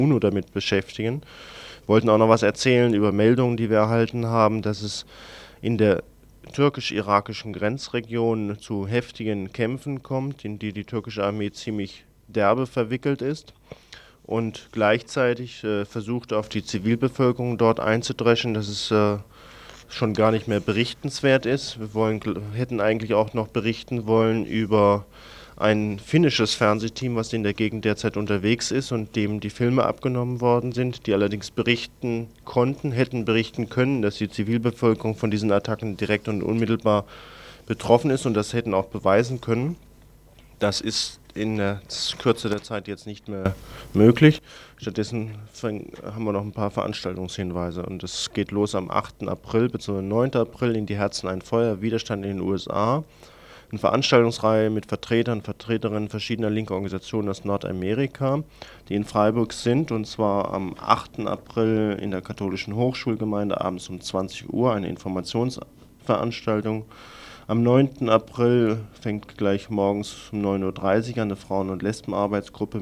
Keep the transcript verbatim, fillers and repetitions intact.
UNO damit beschäftigen. Wollten auch noch was erzählen über Meldungen, die wir erhalten haben, dass es in der türkisch-irakischen Grenzregion zu heftigen Kämpfen kommt, in die die türkische Armee ziemlich derbe verwickelt ist und gleichzeitig äh, versucht, auf die Zivilbevölkerung dort einzudreschen, dass es äh, schon gar nicht mehr berichtenswert ist. Wir wollen, hätten eigentlich auch noch berichten wollen über ein finnisches Fernsehteam, was in der Gegend derzeit unterwegs ist und dem die Filme abgenommen worden sind, die allerdings berichten konnten, hätten berichten können, dass die Zivilbevölkerung von diesen Attacken direkt und unmittelbar betroffen ist und das hätten auch beweisen können. Das ist in der Kürze der Zeit jetzt nicht mehr möglich. Stattdessen haben wir noch ein paar Veranstaltungshinweise und es geht los am achten April bzw. neunten April in die Herzen ein Feuer, Widerstand in den U S A. Eine Veranstaltungsreihe mit Vertretern und Vertreterinnen verschiedener linker Organisationen aus Nordamerika, die in Freiburg sind, und zwar am achten April in der katholischen Hochschulgemeinde abends um zwanzig Uhr, eine Informationsveranstaltung. Am neunten April fängt gleich morgens um neun Uhr dreißig an eine Frauen- und Lesbenarbeitsgruppe